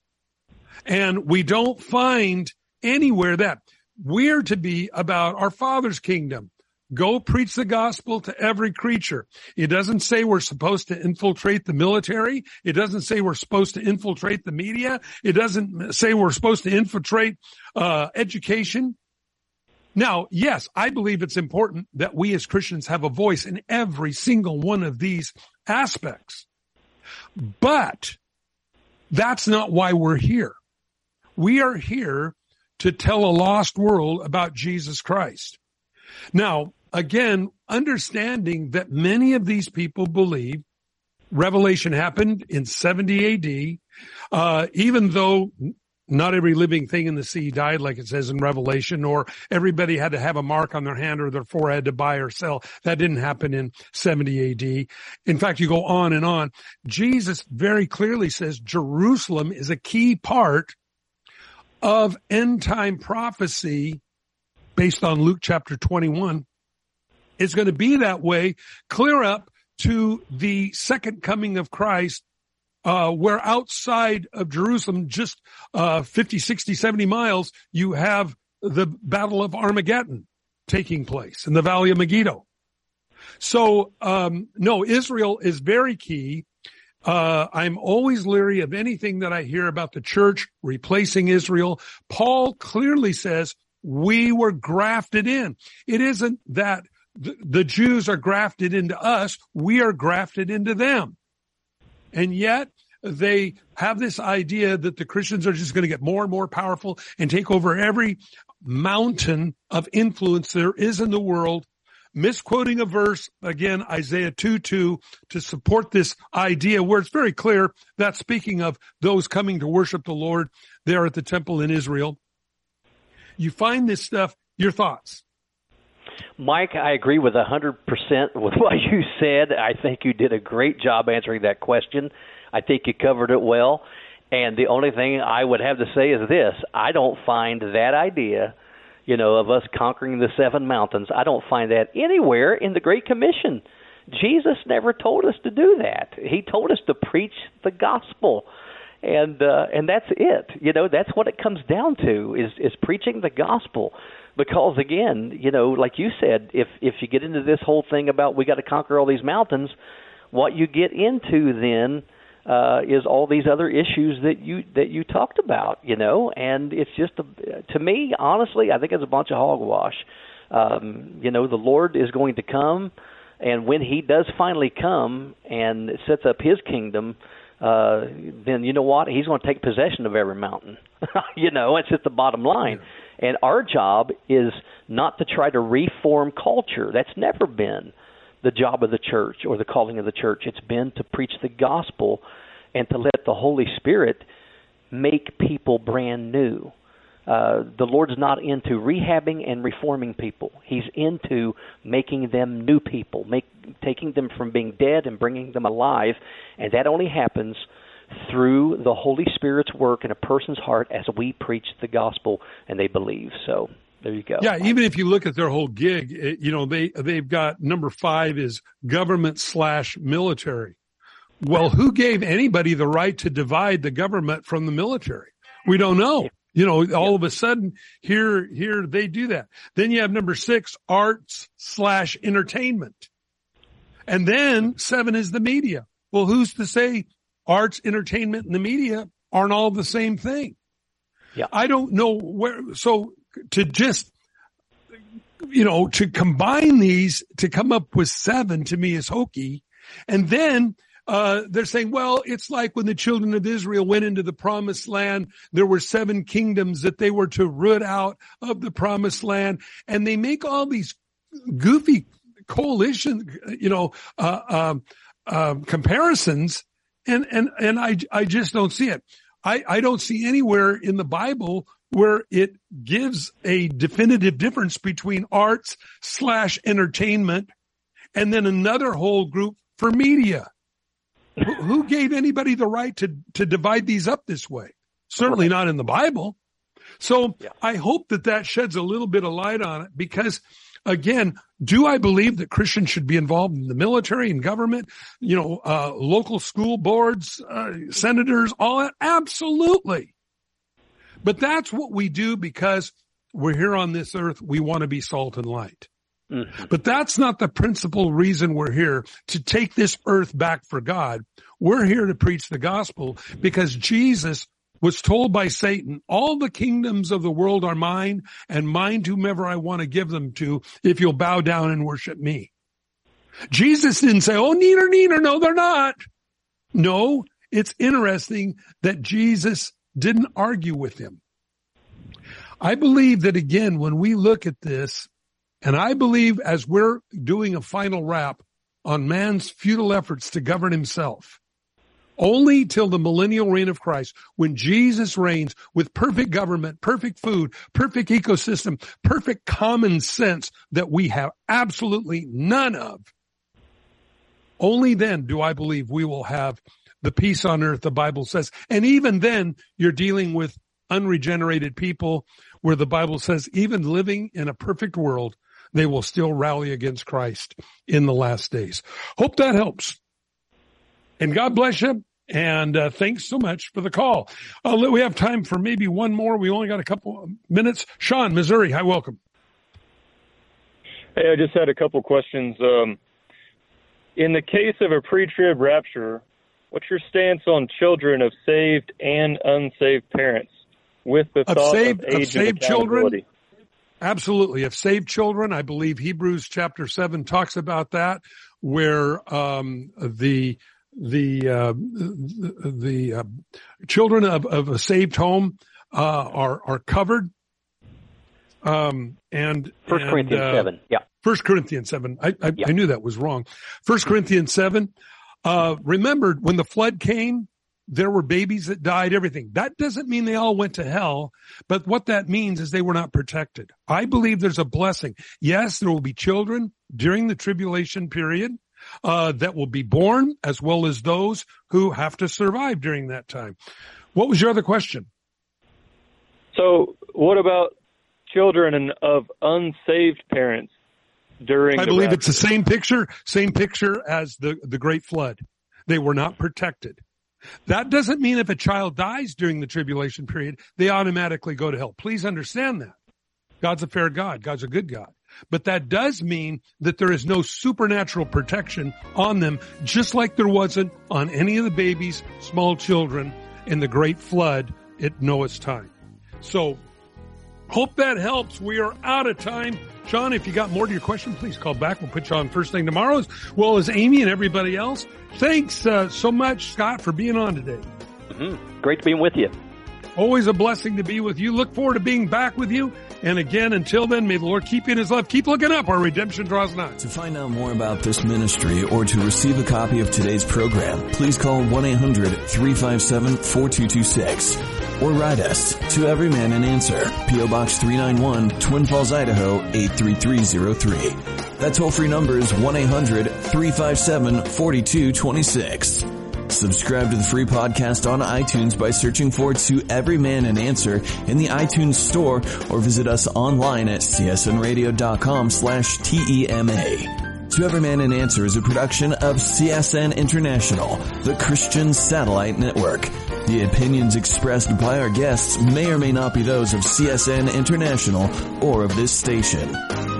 And we don't find anywhere that we're to be about our Father's kingdom. Go preach the gospel to every creature. It doesn't say we're supposed to infiltrate the military. It doesn't say we're supposed to infiltrate the media. It doesn't say we're supposed to infiltrate uh education. Now, yes, I believe it's important that we as Christians have a voice in every single one of these aspects. But that's not why we're here. We are here to tell a lost world about Jesus Christ. Now, again, understanding that many of these people believe Revelation happened in seventy A D, uh, even though not every living thing in the sea died, like it says in Revelation, or everybody had to have a mark on their hand or their forehead to buy or sell. That didn't happen in seventy A D. In fact, you go on and on. Jesus very clearly says Jerusalem is a key part of end time prophecy based on Luke chapter twenty-one. It's going to be that way clear up to the second coming of Christ, uh, where outside of Jerusalem, just uh, fifty, sixty, seventy miles, you have the Battle of Armageddon taking place in the Valley of Megiddo. So, um, no, Israel is very key. Uh, I'm always leery of anything that I hear about the church replacing Israel. Paul clearly says we were grafted in. It isn't that the, the Jews are grafted into us. We are grafted into them. And yet they have this idea that the Christians are just going to get more and more powerful and take over every mountain of influence there is in the world. Misquoting a verse, again, Isaiah two two, to support this idea where it's very clear that speaking of those coming to worship the Lord there at the temple in Israel. You find this stuff. Your thoughts? Mike, I agree with one hundred percent with what you said. I think you did a great job answering that question. I think you covered it well. And the only thing I would have to say is this. I don't find that idea, you know, of us conquering the seven mountains, I don't find that anywhere in the Great Commission. Jesus never told us to do that. He told us to preach the gospel. and uh, and that's it. You know, that's what it comes down to is is preaching the gospel. Because again, you know, like you said, if if you get into this whole thing about we got to conquer all these mountains, what you get into then uh, is all these other issues that you that you talked about. You know, and it's just a, to me, honestly, I think it's a bunch of hogwash. Um, you know, the Lord is going to come, and when He does finally come and sets up His kingdom, uh, then you know what? He's going to take possession of every mountain. You know, it's just the bottom line. And our job is not to try to reform culture. That's never been the job of the church or the calling of the church. It's been to preach the gospel and to let the Holy Spirit make people brand new. Uh, the Lord's not into rehabbing and reforming people. He's into making them new people, make, taking them from being dead and bringing them alive. And that only happens through the Holy Spirit's work in a person's heart as we preach the gospel and they believe. So there you go. Yeah, even if you look at their whole gig, it, you know, they, they've got number five is government slash military. Well, who gave anybody the right to divide the government from the military? We don't know. You know, all yeah. of a sudden here, here they do that. Then you have number six, arts slash entertainment. And then seven is the media. Well, who's to say arts, entertainment, and the media aren't all the same thing? Yeah. I don't know where, so to just, you know, to combine these to come up with seven to me is hokey. And then, uh, they're saying, well, it's like when the children of Israel went into the promised land, there were seven kingdoms that they were to root out of the promised land. And they make all these goofy coalition, you know, uh, um, uh, comparisons. And, and, and I, I just don't see it. I, I don't see anywhere in the Bible where it gives a definitive difference between arts slash entertainment and then another whole group for media. Who, who gave anybody the right to, to divide these up this way? Certainly not in the Bible. So yeah. I hope that that sheds a little bit of light on it because, again, do I believe that Christians should be involved in the military and government, you know, uh, local school boards, uh, senators, all that? Absolutely. But that's what we do because we're here on this earth. We want to be salt and light. Mm-hmm. But that's not the principal reason we're here to take this earth back for God. We're here to preach the gospel because Jesus was told by Satan, all the kingdoms of the world are mine and mine to whomever I want to give them to if you'll bow down and worship me. Jesus didn't say, oh, neither, neither. No, they're not. No, it's interesting that Jesus didn't argue with him. I believe that, again, when we look at this, and I believe as we're doing a final wrap on man's futile efforts to govern himself, only till the millennial reign of Christ, when Jesus reigns with perfect government, perfect food, perfect ecosystem, perfect common sense that we have absolutely none of, only then do I believe we will have the peace on earth the Bible says. And even then, you're dealing with unregenerated people where the Bible says even living in a perfect world, they will still rally against Christ in the last days. Hope that helps. And God bless you. And uh, thanks so much for the call. Uh, we have time for maybe one more. We only got a couple of minutes. Sean, Missouri. Hi, welcome. Hey, I just had a couple questions. Um, in the case of a pre-trib rapture, what's your stance on children of saved and unsaved parents with the of thought saved, of age of saved of accountability? Children? Absolutely. Of saved children, I believe Hebrews chapter seven talks about that, where um, the the uh, the, the uh, children of, of a saved home uh, are are covered. Um, and First and, Corinthians uh, seven, yeah. First Corinthians seven. I I, yeah. I knew that was wrong. First Corinthians seven. Uh, remember when the flood came, there were babies that died, everything. That doesn't mean they all went to hell, but what that means is they were not protected. I believe there's a blessing. Yes, there will be children during the tribulation period uh, that will be born, as well as those who have to survive during that time. What was your other question? So what about children of unsaved parents during I the believe rapture? It's the same picture, same picture as the, the great flood. They were not protected. That doesn't mean if a child dies during the tribulation period, they automatically go to hell. Please understand that. God's a fair God. God's a good God. But that does mean that there is no supernatural protection on them, just like there wasn't on any of the babies, small children in the great flood at Noah's time. So, hope that helps. We are out of time. Sean, if you got more to your question, please call back. We'll put you on first thing tomorrow, as well as Amy and everybody else. Thanks uh, so much, Scott, for being on today. Mm-hmm. Great to be with you. Always a blessing to be with you. Look forward to being back with you. And again, until then, may the Lord keep you in his love. Keep looking up. Our redemption draws nigh. To find out more about this ministry or to receive a copy of today's program, please call one eight hundred three five seven four two two six or write us to Every Man an Answer, P O Box three ninety-one, Twin Falls, Idaho eight three three zero three. That toll-free number is one eight hundred three five seven four two two six. Subscribe to the free podcast on iTunes by searching for To Every Man an Answer in the iTunes store, or visit us online at c s n radio dot com slash T E M A. To Every Man an Answer is a production of C S N International, the Christian Satellite Network. The opinions expressed by our guests may or may not be those of C S N International or of this station.